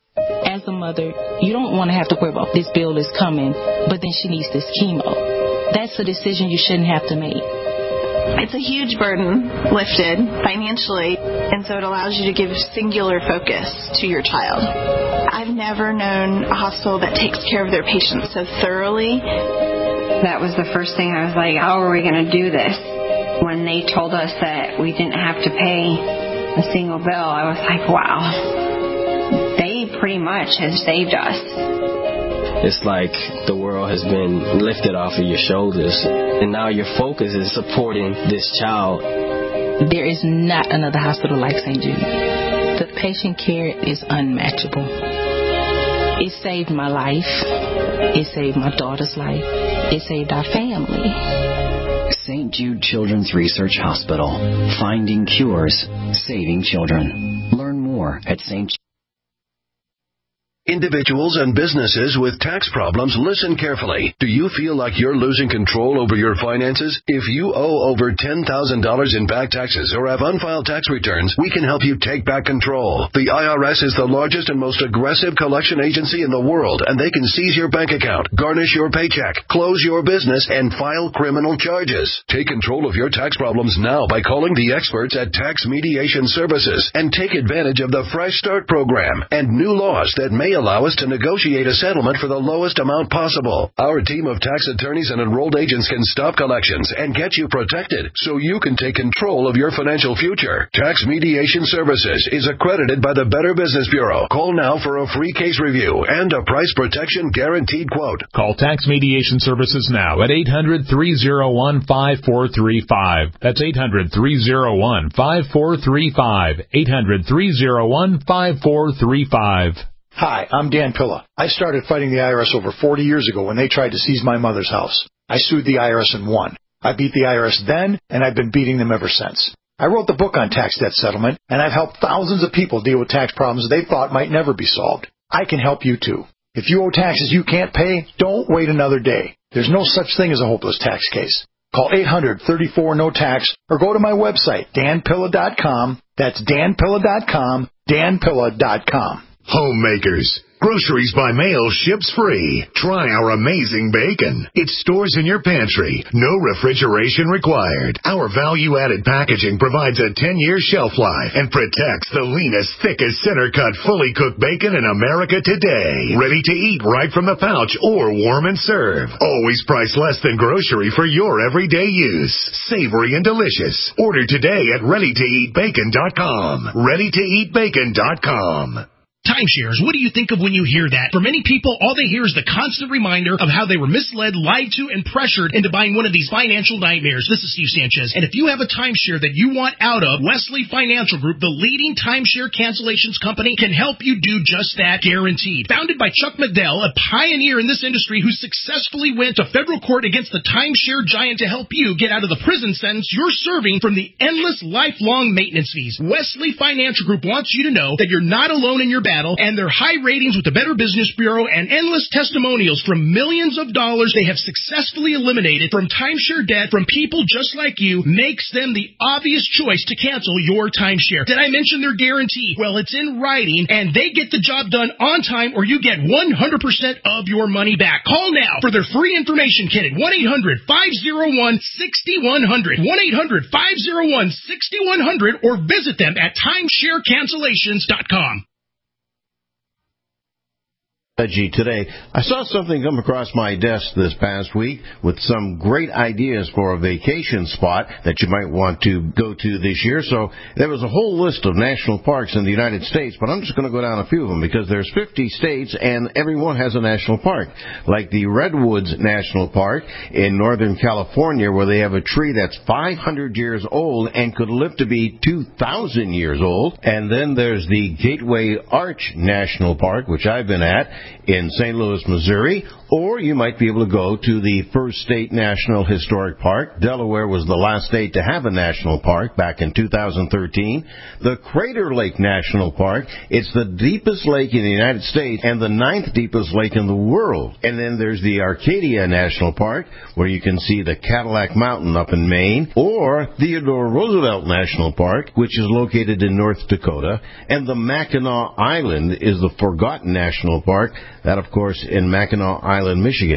As a mother, you don't want to have to worry about this bill is coming, but then she needs this chemo. that's a decision you shouldn't have to make. It's a huge burden lifted financially, and so it allows you to give singular focus to your child. I've never known a hospital that takes care of their patients so thoroughly. That was the first thing I was like, how are we going to do this? When they told us that we didn't have to pay a single bill, I was like, wow, they pretty much have saved us. It's like the world has been lifted off of your shoulders, and now your focus is supporting this child. There is not another hospital like St. Jude. The patient care is unmatchable. It saved my life. It saved my daughter's life. It saved our family. St. Jude Children's Research Hospital. Finding cures, saving children. Learn more at St. Jude. Individuals and businesses with tax problems, listen carefully. Do you feel like you're losing control over your finances? If you owe over $10,000 in back taxes or have unfiled tax returns, we can help you take back control. The IRS is the largest and most aggressive collection agency in the world, and they can seize your bank account, garnish your paycheck, close your business, and file criminal charges. Take control of your tax problems now by calling the experts at Tax Mediation Services and take advantage of the Fresh Start program and new laws that may allow us to negotiate a settlement for the lowest amount possible. Our team of tax attorneys and enrolled agents can stop collections and get you protected so you can take control of your financial future. Tax Mediation Services is accredited by the Better Business Bureau. Call now for a free case review and a price protection guaranteed quote. Call Tax Mediation Services now at 800-301-5435. That's 800-301-5435. 800-301-5435. Hi, I'm Dan Pilla. I started fighting the IRS over 40 years ago when they tried to seize my mother's house. I sued the IRS and won. I beat the IRS then, and I've been beating them ever since. I wrote the book on tax debt settlement, and I've helped thousands of people deal with tax problems they thought might never be solved. I can help you too. If you owe taxes you can't pay, don't wait another day. There's no such thing as a hopeless tax case. Call 800-34-NO-TAX or go to my website, danpilla.com. That's danpilla.com, danpilla.com. Homemakers. Groceries by mail ships free. Try our amazing bacon. It stores in your pantry. No refrigeration required. Our value-added packaging provides a 10-year shelf life and protects the leanest, thickest, center-cut, fully cooked bacon in America today. Ready to eat right from the pouch or warm and serve. Always priced less than grocery for your everyday use. Savory and delicious. Order today at ReadyToEatBacon.com. ReadyToEatBacon.com. Timeshares, what do you think of when you hear that? For many people, all they hear is the constant reminder of how they were misled, lied to, and pressured into buying one of these financial nightmares. This is Steve Sanchez, and if you have a timeshare that you want out of, Wesley Financial Group, the leading timeshare cancellations company, can help you do just that, guaranteed. Founded by Chuck Medell, a pioneer in this industry who successfully went to federal court against the timeshare giant to help you get out of the prison sentence you're serving from the endless lifelong maintenance fees. Wesley Financial Group wants you to know that you're not alone in your battle, and their high ratings with the Better Business Bureau and endless testimonials from millions of dollars they have successfully eliminated from timeshare debt from people just like you makes them the obvious choice to cancel your timeshare. Did I mention their guarantee? Well, it's in writing, and they get the job done on time, or you get 100% of your money back. Call now for their free information kit at 1-800-501-6100, 1-800-501-6100, or visit them at timesharecancellations.com. Today, I saw something come across my desk this past week with some great ideas for a vacation spot that you might want to go to this year. So there was a whole list of national parks in the United States, but I'm just going to go down a few of them because there's 50 states and everyone has a national park. Like the Redwoods National Park in Northern California, where they have a tree that's 500 years old and could live to be 2,000 years old. And then there's the Gateway Arch National Park, which I've been at, in St. Louis, Missouri, or you might be able to go to the First State National Historic Park. Delaware was the last state to have a national park back in 2013. The Crater Lake National Park, it's the deepest lake in the United States and the 9th deepest lake in the world. And then there's the Arcadia National Park, where you can see the Cadillac Mountain up in Maine, or Theodore Roosevelt National Park, which is located in North Dakota, and the Mackinac Island is the Forgotten National Park. That, of course, in Mackinac Island, Michigan.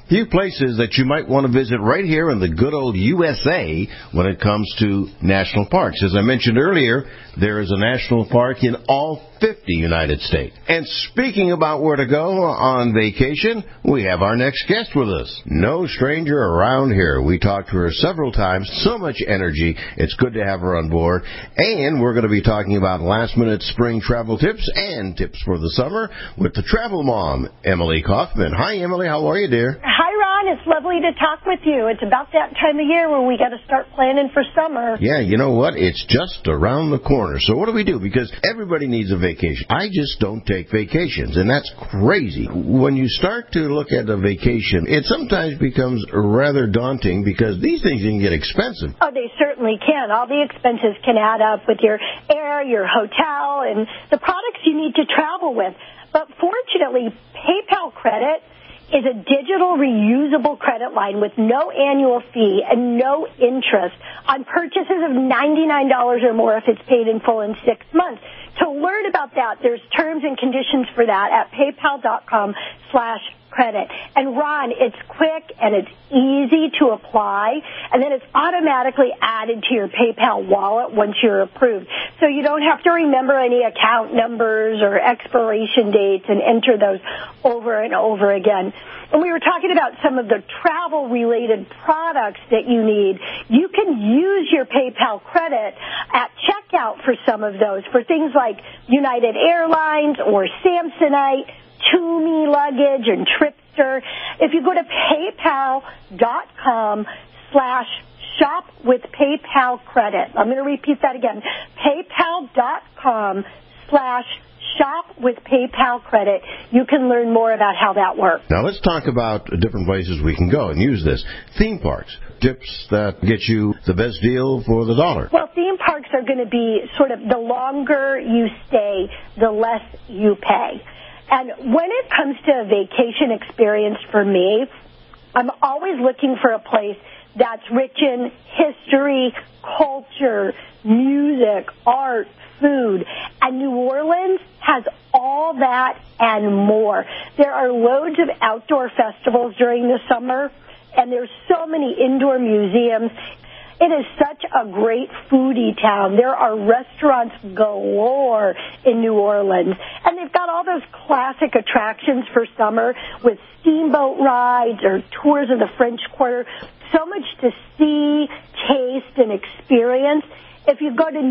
few places that you might want to visit right here in the good old USA when it comes to national parks. As I mentioned earlier, there is a national park in all 50 United States. And speaking about where to go on vacation, we have our next guest with us. No stranger around here. We talked to her several times. So much energy. It's good to have her on board. And we're going to be talking about last-minute spring travel tips and tips for the summer with the travel mom, Emily Kaufman. Hi, Emily. How are you, dear? Hi, Ron. It's lovely to talk with you. It's about that time of year where we got to start planning for summer. Yeah, you know what? It's just around the corner. So what do we do? Because everybody needs a vacation. I just don't take vacations, and that's crazy. When you start to look at a vacation, it sometimes becomes rather daunting because these things can get expensive. Oh, they certainly can. All the expenses can add up with your air, your hotel, and the products you need to travel with. But fortunately, PayPal Credit is a digital reusable credit line with no annual fee and no interest on purchases of $99 or more if it's paid in full in 6 months. To learn about that, there's terms and conditions for that at paypal.com/credit. And Ron, it's quick and it's easy to apply, and then it's automatically added to your PayPal wallet once you're approved. So you don't have to remember any account numbers or expiration dates and enter those over and over again. And we were talking about some of the travel-related products that you need. You can use your PayPal credit at checkout for some of those, for things like United Airlines or Samsonite, Tumi luggage, and Tripster. If you go to paypal.com/shop with PayPal credit. I'm going to repeat that again. paypal.com/shop with PayPal credit. You can learn more about how that works. Now let's talk about different places we can go and use this. Theme parks, tips that get you the best deal for the dollar. Well, theme parks are going to be sort of the longer you stay, the less you pay. And when it comes to a vacation experience for me, I'm always looking for a place that's rich in history, culture, music, art, food. And New Orleans has all that and more. There are loads of outdoor festivals during the summer, and there's so many indoor museums. It is such a great foodie town. There are restaurants galore in New Orleans. And they've got all those classic attractions for summer with steamboat rides or tours of the French Quarter. So much to see, taste, and experience. If you go to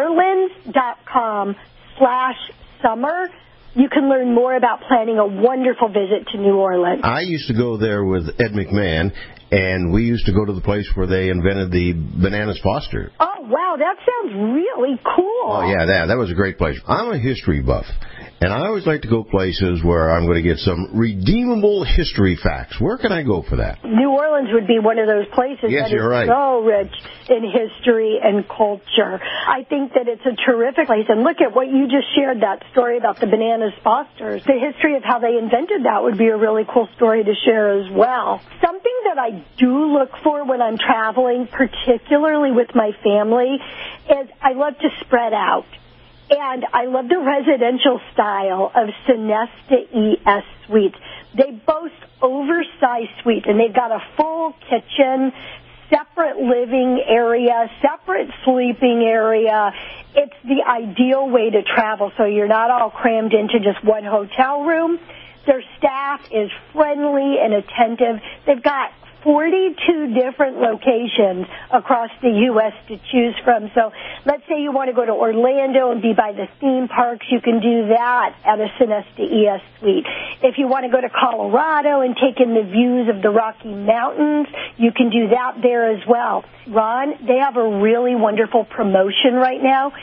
neworleans.com/summer, you can learn more about planning a wonderful visit to New Orleans. I used to go there with Ed McMahon, and we used to go to the place where they invented the Bananas Foster. Oh, wow, that sounds really cool. Oh, yeah, that was a great place. I'm a history buff, and I always like to go places where I'm going to get some redeemable history facts. Where can I go for that? New Orleans would be one of those places yes, that is right. so rich in history and culture. I think that it's a terrific place. And look at what you just shared, that story about the Bananas Fosters. The history of how they invented that would be a really cool story to share as well. Something that I do look for when I'm traveling, particularly with my family, is I love to spread out. And I love the residential style of Sonesta ES Suites. They boast oversized suites, and they've got a full kitchen, separate living area, separate sleeping area. It's the ideal way to travel, so you're not all crammed into just one hotel room. Their staff is friendly and attentive. They've got 42 different locations across the U.S. to choose from. So let's say you want to go to Orlando and be by the theme parks. You can do that at a Sonesta ES Suite. If you want to go to Colorado and take in the views of the Rocky Mountains, you can do that there as well. Ron, they have a really wonderful promotion right now,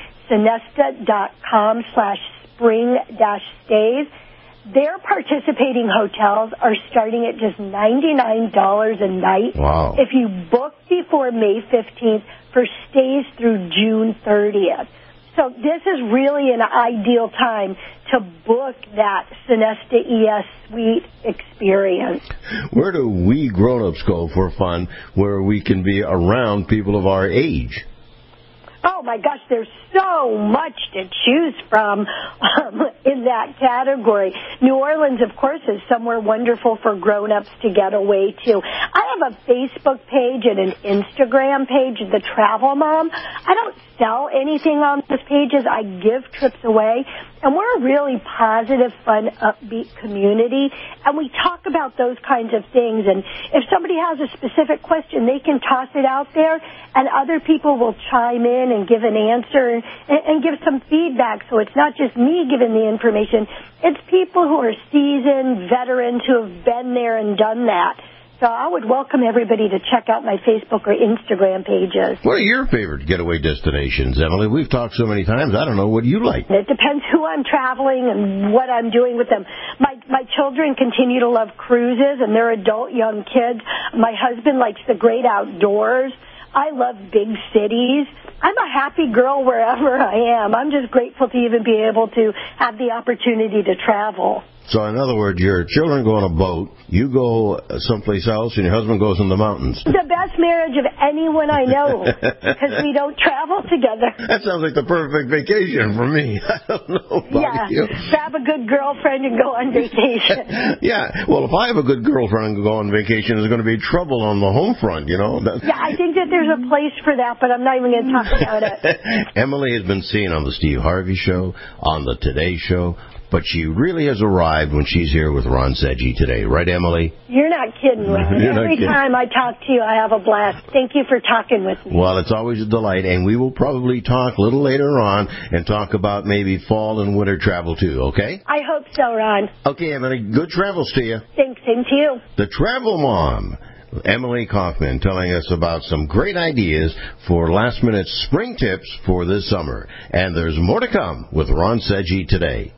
Sonesta.com/spring-stays. Their participating hotels are starting at just $99 a night. Wow. If you book before May 15th for stays through June 30th. So this is really an ideal time to book that Sonesta ES Suite experience. Where do we grown-ups go for fun where we can be around people of our age? Oh, my gosh, there's so much to choose from in that category. New Orleans, of course, is somewhere wonderful for grown-ups to get away to. I have a Facebook page and an Instagram page, The Travel Mom. I don't sell anything on those pages. I give trips away. And we're a really positive, fun, upbeat community. And we talk about those kinds of things. And if somebody has a specific question, they can toss it out there, and other people will chime in and give an answer and give some feedback. So it's not just me giving the information. It's people who are seasoned veterans who have been there and done that. So I would welcome everybody to check out my Facebook or Instagram pages. What are your favorite getaway destinations, Emily? We've talked so many times, I don't know what you like. It depends who I'm traveling and what I'm doing with them. My children continue to love cruises, and they're adult young kids. My husband likes the great outdoors. I love big cities. I'm a happy girl wherever I am. I'm just grateful to even be able to have the opportunity to travel. So, in other words, your children go on a boat, you go someplace else, and your husband goes in the mountains. The best marriage of anyone I know, because we don't travel together. That sounds like the perfect vacation for me. I don't know about you. Grab a good girlfriend and go on vacation. Yeah, well, if I have a good girlfriend and go on vacation, there's going to be trouble on the home front, you know. Yeah, I think that there's a place for that, but I'm not even going to talk about it. Emily has been seen on the Steve Harvey Show, on the Today Show, but she really has arrived when she's here with Ron Sedgy today. Right, Emily? You're not kidding, Ron. Every time I talk to you, I have a blast. Thank you for talking with me. Well, it's always a delight, and we will probably talk a little later on and talk about maybe fall and winter travel, too, okay? I hope so, Ron. Okay, Emily, good travels to you. Thanks, same to you. The Travel Mom, Emily Kaufman, telling us about some great ideas for last-minute spring tips for this summer. And there's more to come with Ron Sedgy today.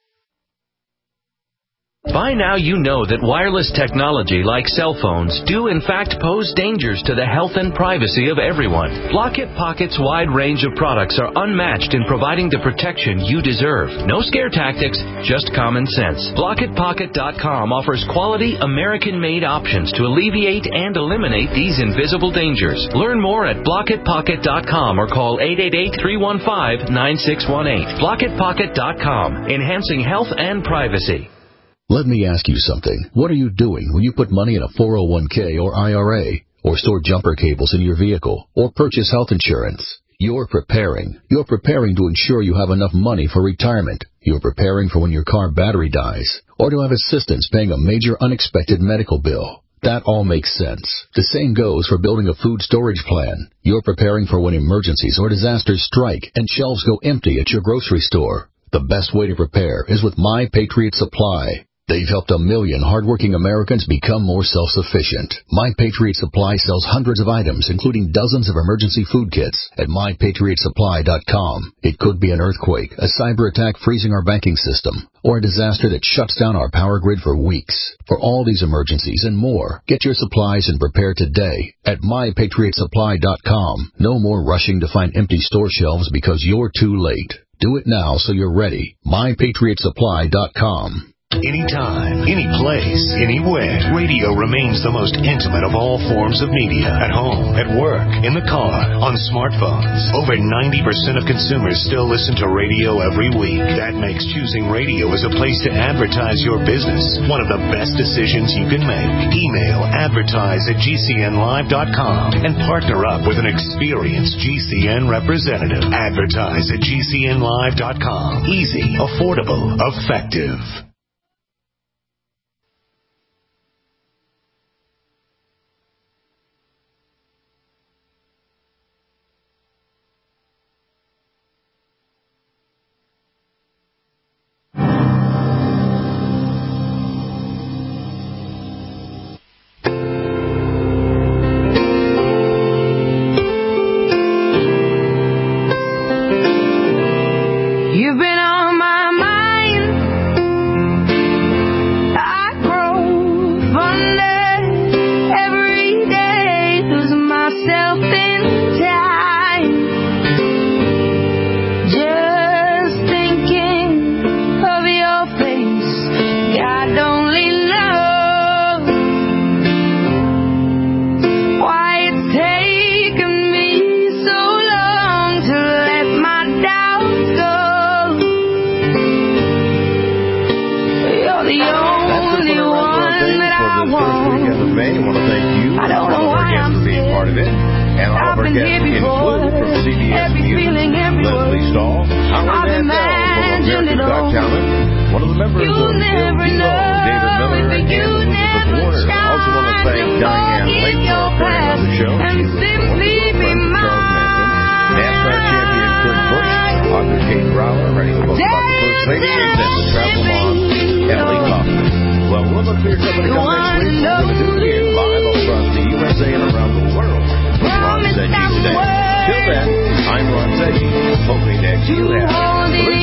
By now you know that wireless technology like cell phones do in fact pose dangers to the health and privacy of everyone. Block-It Pocket's wide range of products are unmatched in providing the protection you deserve. No scare tactics, just common sense. BlockItPocket.com offers quality American-made options to alleviate and eliminate these invisible dangers. Learn more at BlockItPocket.com or call 888-315-9618. BlockItPocket.com, enhancing health and privacy. Let me ask you something. What are you doing when you put money in a 401k or IRA, or store jumper cables in your vehicle, or purchase health insurance? You're preparing. You're preparing to ensure you have enough money for retirement. You're preparing for when your car battery dies, or to have assistance paying a major unexpected medical bill. That all makes sense. The same goes for building a food storage plan. You're preparing for when emergencies or disasters strike and shelves go empty at your grocery store. The best way to prepare is with My Patriot Supply. They've helped 1 million hardworking Americans become more self-sufficient. My Patriot Supply sells hundreds of items, including dozens of emergency food kits at MyPatriotSupply.com. It could be an earthquake, a cyber attack freezing our banking system, or a disaster that shuts down our power grid for weeks. For all these emergencies and more, get your supplies and prepare today at MyPatriotSupply.com. No more rushing to find empty store shelves because you're too late. Do it now so you're ready. MyPatriotSupply.com. Anytime, any place, anywhere, radio remains the most intimate of all forms of media. At home, at work, in the car, on smartphones. Over 90% of consumers still listen to radio every week. That makes choosing radio as a place to advertise your business one of the best decisions you can make. Email advertise@gcnlive.com and partner up with an experienced GCN representative. Advertise@gcnlive.com. Easy, affordable, effective. You've been on my mind And all of our guests include from CBS News, Leslie Stahl, Howard Mandel from America's Got Talent, one of the members of Il Divo, David Miller, and Elizabeth Warner. I also want to thank Diane Lake for appearing on the show. She was the one of Charles Manson, NASCAR champion Kurt Busch, author Kate Brower, writing a book about the First Lady, and the travel mom, Ellie Kaufman. Well, we'll look for your company come next week. We're going to do it again live across the USA and around the world. Ron Sedgy today. Till then, I'm Ron Sedgy, hoping that you have